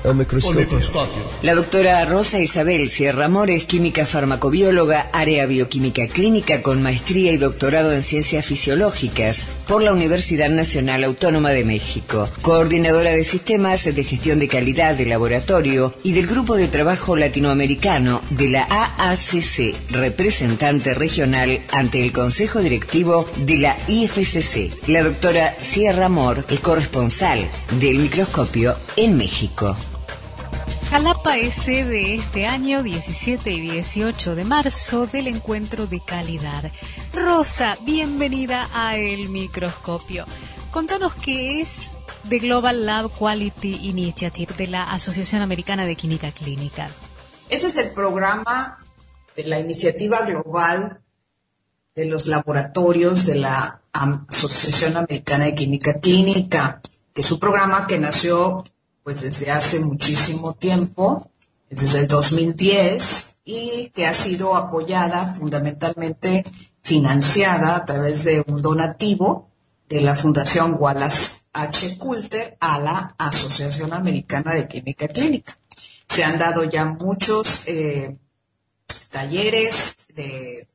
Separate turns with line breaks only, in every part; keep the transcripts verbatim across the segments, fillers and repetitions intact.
El microscopio.
La doctora Rosa Isabel Sierra Mor es química farmacobióloga, área bioquímica clínica con maestría y doctorado en ciencias fisiológicas por la Universidad Nacional Autónoma de México, coordinadora de sistemas de gestión de calidad de laboratorio y del Grupo de Trabajo Latinoamericano de la A A C C, representante regional ante el Consejo Directivo de la I F C C. La doctora Sierra Mor es corresponsal del microscopio en México.
Jalapa es sede este año diecisiete y dieciocho de marzo del Encuentro de Calidad. Rosa, bienvenida a El Microscopio. Contanos qué es The Global Lab Quality Initiative de la Asociación Americana de Química Clínica.
Este es el programa de la iniciativa global de los laboratorios de la Asociación Americana de Química Clínica, que es un programa que nació pues desde hace muchísimo tiempo, desde el dos mil diez, y que ha sido apoyada, fundamentalmente financiada a través de un donativo de la Fundación Wallace H. Coulter a la Asociación Americana de Química Clínica. Se han dado ya muchos eh, talleres de,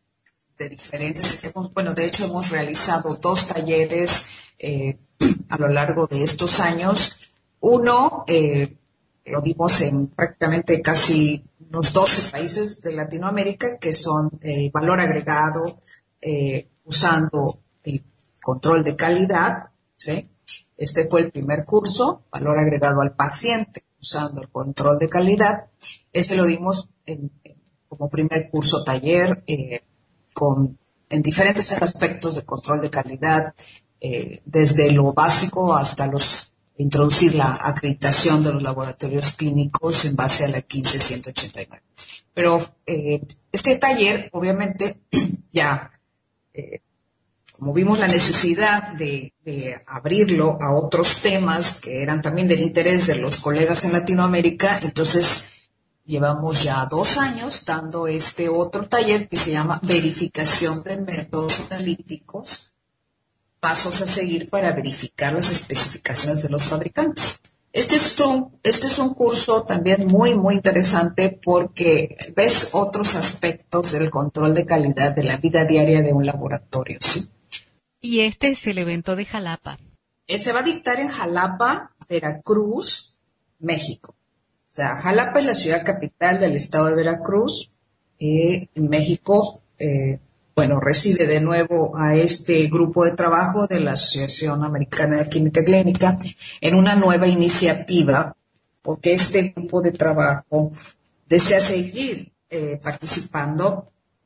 de diferentes, hemos, bueno, de hecho hemos realizado dos talleres eh, a lo largo de estos años. Uno, eh, lo dimos en prácticamente casi unos doce países de Latinoamérica, que son el valor agregado eh, usando el control de calidad, ¿sí? Este fue el primer curso, valor agregado al paciente usando el control de calidad. Ese lo dimos en, en, como primer curso taller eh, con, en diferentes aspectos de control de calidad, eh, desde lo básico hasta los introducir la acreditación de los laboratorios clínicos en base a la quince ciento ochenta y nueve. Pero eh, este taller, obviamente, ya, eh, como vimos la necesidad de, de abrirlo a otros temas que eran también del interés de los colegas en Latinoamérica, entonces llevamos ya dos años dando este otro taller que se llama Verificación de Métodos Analíticos, pasos a seguir para verificar las especificaciones de los fabricantes. Este es un, este es un curso también muy, muy interesante porque ves otros aspectos del control de calidad de la vida diaria de un laboratorio, ¿sí?
Y este es el evento de Jalapa.
Eh, se va a dictar en Jalapa, Veracruz, México. O sea, Jalapa es la ciudad capital del estado de Veracruz. Eh, en México, eh, Bueno, recibe de nuevo a este grupo de trabajo de la Asociación Americana de Química Clínica en una nueva iniciativa, porque este grupo de trabajo desea seguir eh, participando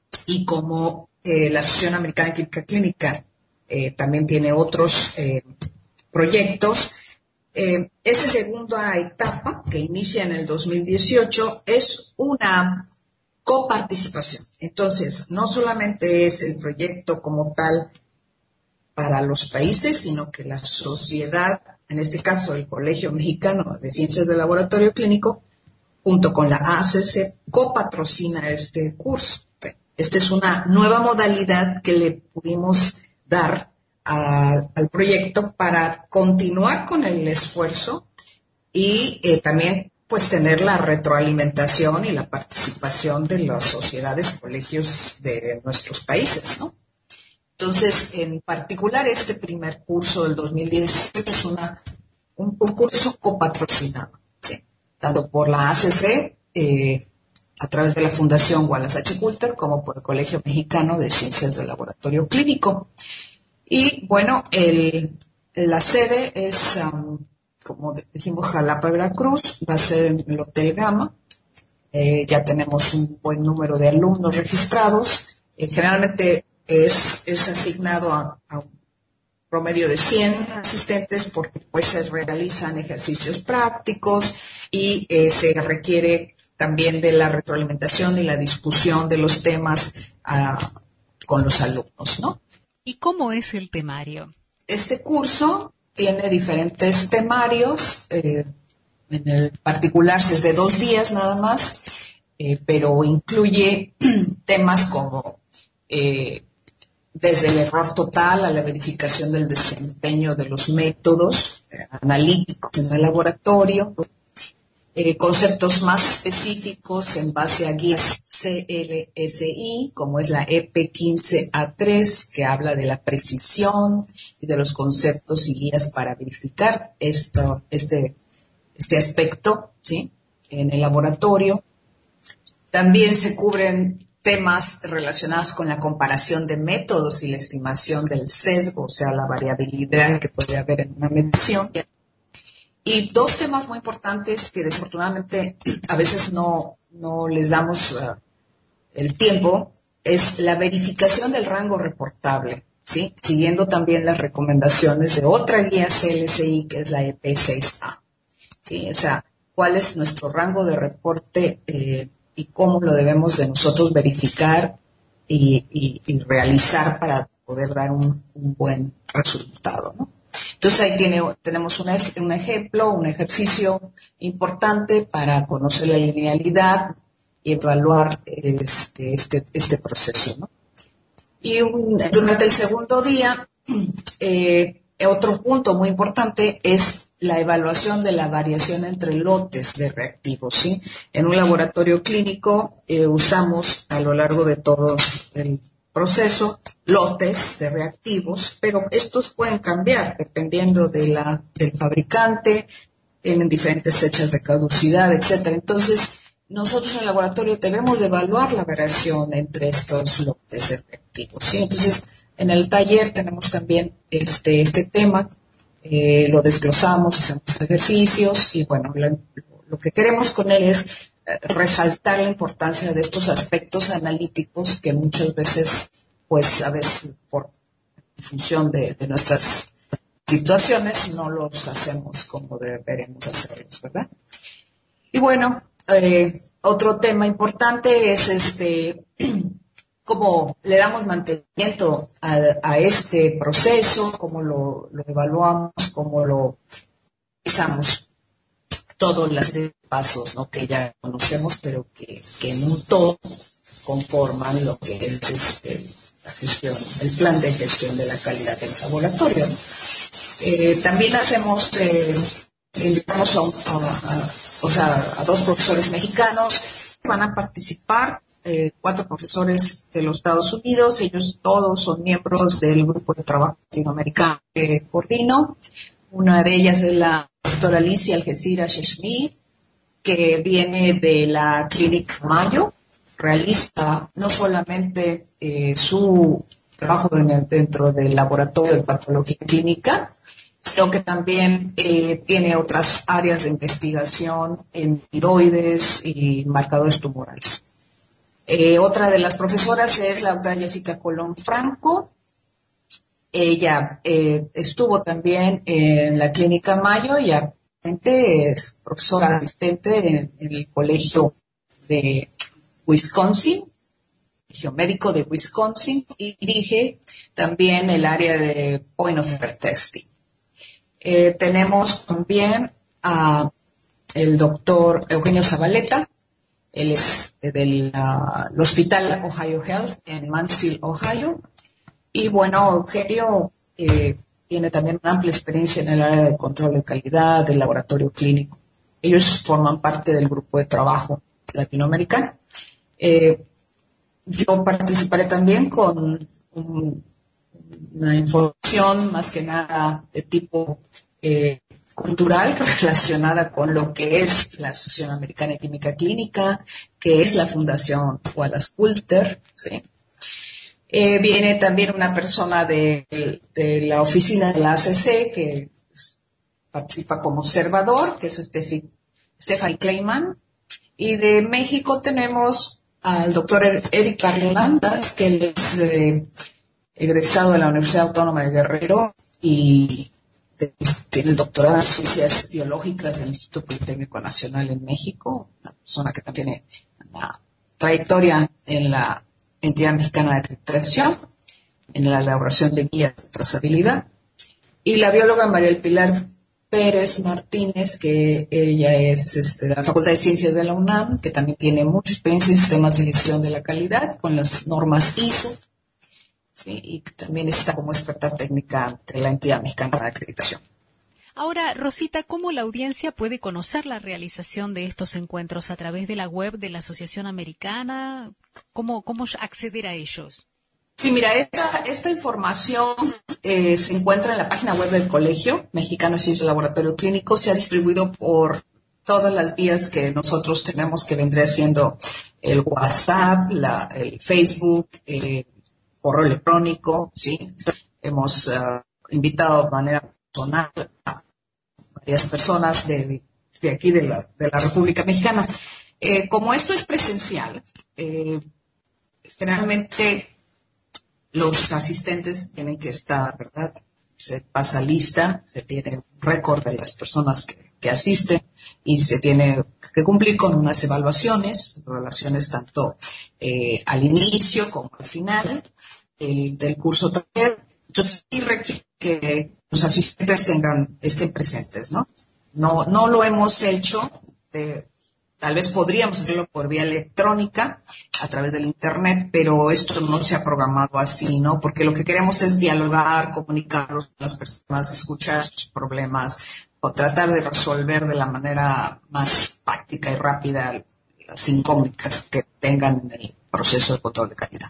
y como eh, la Asociación Americana de Química Clínica eh, también tiene otros eh, proyectos, eh, esa segunda etapa que inicia en el dos mil dieciocho es una coparticipación. Entonces, no solamente es el proyecto como tal para los países, sino que la sociedad, en este caso el Colegio Mexicano de Ciencias del Laboratorio Clínico, junto con la A C C, copatrocina este curso. Esta es una nueva modalidad que le pudimos dar a, al proyecto para continuar con el esfuerzo y eh, también pues tener la retroalimentación y la participación de las sociedades, colegios de nuestros países, ¿no? Entonces, en particular, este primer curso del dos mil diecisiete es una, un, un curso copatrocinado, ¿sí? Dado por la A C C, eh, a través de la Fundación Wallace H. Coulter, como por el Colegio Mexicano de Ciencias del Laboratorio Clínico. Y, bueno, el, la sede es... Um, como dijimos, Jalapa, Veracruz, va a ser en el Hotel Gama. Eh, ya tenemos un buen número de alumnos registrados. Eh, generalmente es, es asignado a, a un promedio de cien asistentes porque pues se realizan ejercicios prácticos y eh, se requiere también de la retroalimentación y la discusión de los temas uh, con los alumnos, ¿no?
¿Y cómo es el temario?
Este curso tiene diferentes temarios, eh, en el particular es de dos días nada más, eh, pero incluye temas como eh, desde el error total a la verificación del desempeño de los métodos eh, analíticos en el laboratorio, eh, conceptos más específicos en base a guías C L S I, como es la E P quince A tres, que habla de la precisión y de los conceptos y guías para verificar esto, este, este aspecto, ¿sí?, en el laboratorio. También se cubren temas relacionados con la comparación de métodos y la estimación del sesgo, o sea, la variabilidad que puede haber en una medición. Y dos temas muy importantes que desafortunadamente a veces no, no les damos uh, el tiempo, es la verificación del rango reportable, ¿sí?, siguiendo también las recomendaciones de otra guía C L S I, que es la E P seis A, ¿sí? O sea, cuál es nuestro rango de reporte eh, y cómo lo debemos de nosotros verificar y, y, y realizar para poder dar un, un buen resultado, ¿no? Entonces ahí tiene, tenemos una, un ejemplo, un ejercicio importante para conocer la linealidad y evaluar este, este, este proceso, ¿no? Y un, durante el segundo día, eh, otro punto muy importante es la evaluación de la variación entre lotes de reactivos, ¿sí? En un laboratorio clínico eh, usamos a lo largo de todo el proceso lotes de reactivos, pero estos pueden cambiar dependiendo de la, del fabricante, en diferentes fechas de caducidad, etcétera. Entonces, nosotros en el laboratorio debemos de evaluar la variación entre estos lotes de reactivos, ¿sí? Entonces, en el taller tenemos también este, este tema. Eh, lo desglosamos, hacemos ejercicios y bueno, lo, lo que queremos con él es eh, resaltar la importancia de estos aspectos analíticos que muchas veces, pues a veces por función de, de nuestras situaciones no los hacemos como deberemos hacerlos, ¿verdad? Y bueno, eh, otro tema importante es este cómo le damos mantenimiento a, a este proceso, cómo lo, lo evaluamos, cómo lo realizamos, todos los pasos, ¿no?, que ya conocemos, pero que, que en un todo conforman lo que es este, la gestión, el plan de gestión de la calidad del laboratorio. Eh, también hacemos, eh, invitamos a, a, a, o sea, a dos profesores mexicanos que van a participar. Eh, cuatro profesores de los Estados Unidos, ellos todos son miembros del grupo de trabajo latinoamericano que coordino. Una de ellas es la doctora Alicia Algeciras Sheshmi, que viene de la Clínica Mayo, realiza no solamente eh, su trabajo en el, dentro del laboratorio de patología clínica, sino que también eh, tiene otras áreas de investigación en tiroides y marcadores tumorales. Eh, otra de las profesoras es la doctora Jessica Colón Franco. Ella eh, estuvo también en la Clínica Mayo y actualmente es profesora asistente en, en el Colegio de Wisconsin, Colegio Médico de Wisconsin, y dirige también el área de Point of Care Testing. Eh, tenemos también a el doctor Eugenio Zabaleta. Él es del uh, Hospital Ohio Health en Mansfield, Ohio. Y bueno, Eugenio eh, tiene también una amplia experiencia en el área de control de calidad, del laboratorio clínico. Ellos forman parte del grupo de trabajo latinoamericano. Eh, yo participaré también con un, una información más que nada de tipo eh, cultural relacionada con lo que es la Asociación Americana de Química Clínica, que es la Fundación Wallace Coulter, ¿sí? Eh, viene también una persona de, de la oficina de la A C C que participa como observador, que es Steffi, Stefan Kleiman, y de México tenemos al doctor Eric Barlandas, que es eh, egresado de la Universidad Autónoma de Guerrero y tiene el doctorado en Ciencias Biológicas del Instituto Politécnico Nacional en México, una persona que también tiene una trayectoria en la entidad mexicana de acreditación, en la elaboración de guías de trazabilidad, y la bióloga María del Pilar Pérez Martínez, que ella es este, de la Facultad de Ciencias de la UNAM, que también tiene mucha experiencia en sistemas de gestión de la calidad con las normas I S O, ¿sí? Y también está como experta técnica ante la entidad mexicana de acreditación.
Ahora, Rosita, ¿cómo la audiencia puede conocer la realización de estos encuentros? ¿A través de la web de la Asociación Americana? ¿Cómo, cómo acceder a ellos?
Sí, mira, esta, esta información eh, se encuentra en la página web del Colegio Mexicano de Ciencias de Laboratorio Clínico. Se ha distribuido por todas las vías que nosotros tenemos, que vendría siendo el WhatsApp, la, el Facebook, eh, correo electrónico, ¿sí? Hemos uh, invitado de manera personal a varias personas de, de aquí de la, de la República Mexicana. Eh, como esto es presencial, eh, generalmente los asistentes tienen que estar, ¿verdad? Se pasa lista, se tiene un récord de las personas que, que asisten y se tiene que cumplir con unas evaluaciones, evaluaciones tanto eh, al inicio como al final el, del curso taller. Entonces sí requiere que los asistentes tengan, estén presentes, ¿no? No, no lo hemos hecho, de, tal vez podríamos hacerlo por vía electrónica, a través del internet, pero esto no se ha programado así, ¿no? Porque lo que queremos es dialogar, comunicarnos con las personas, escuchar sus problemas, o tratar de resolver de la manera más práctica y rápida las incógnitas que tengan en el proceso de control de calidad.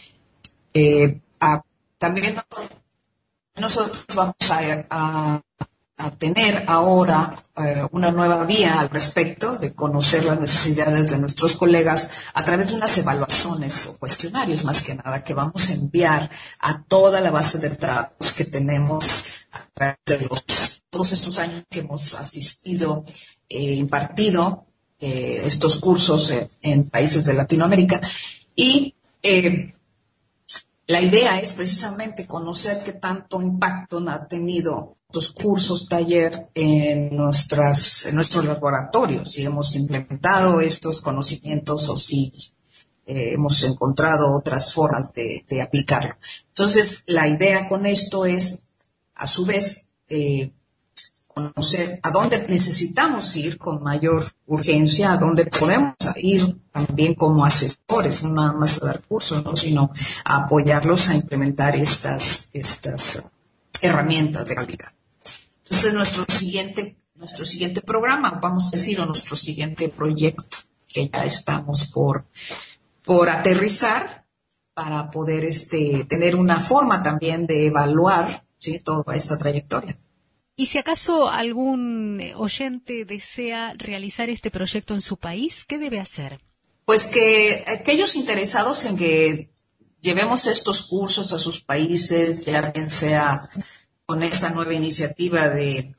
Eh, a, también nosotros vamos a, a, a tener ahora eh, una nueva vía al respecto de conocer las necesidades de nuestros colegas a través de unas evaluaciones o cuestionarios, más que nada, que vamos a enviar a toda la base de datos que tenemos a través de los, todos estos años que hemos asistido, eh, impartido eh, estos cursos eh, en países de Latinoamérica. Y eh, la idea es precisamente conocer qué tanto impacto ha tenido estos cursos, taller en nuestras, en nuestros laboratorios, si hemos implementado estos conocimientos o si eh, hemos encontrado otras formas de, de aplicarlo. Entonces, la idea con esto es, a su vez, eh, conocer a dónde necesitamos ir con mayor urgencia, a dónde podemos ir también como asesores, no nada más a dar cursos, ¿no? Sino a apoyarlos a implementar estas, estas herramientas de calidad. Entonces, nuestro siguiente, nuestro siguiente programa, vamos a decir, o nuestro siguiente proyecto, que ya estamos por, por aterrizar para poder este, tener una forma también de evaluar, ¿sí?, toda esta trayectoria.
Y si acaso algún oyente desea realizar este proyecto en su país, ¿qué debe hacer?
Pues que aquellos interesados en que llevemos estos cursos a sus países, ya bien sea con esta nueva iniciativa de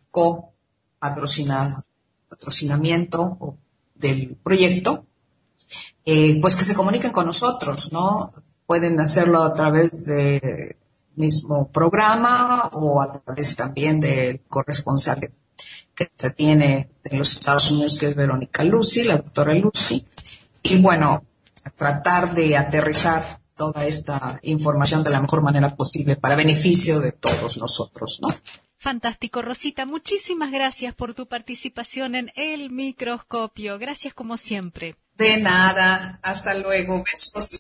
co-patrocinamiento del proyecto, eh, pues que se comuniquen con nosotros, ¿no? Pueden hacerlo a través de mismo programa o a través también del corresponsal que se tiene en los Estados Unidos, que es Verónica Lucy, la doctora Lucy, y bueno, a tratar de aterrizar toda esta información de la mejor manera posible para beneficio de todos nosotros, ¿no?
Fantástico, Rosita. Muchísimas gracias por tu participación en El Microscopio. Gracias como siempre.
De nada. Hasta luego. Besos.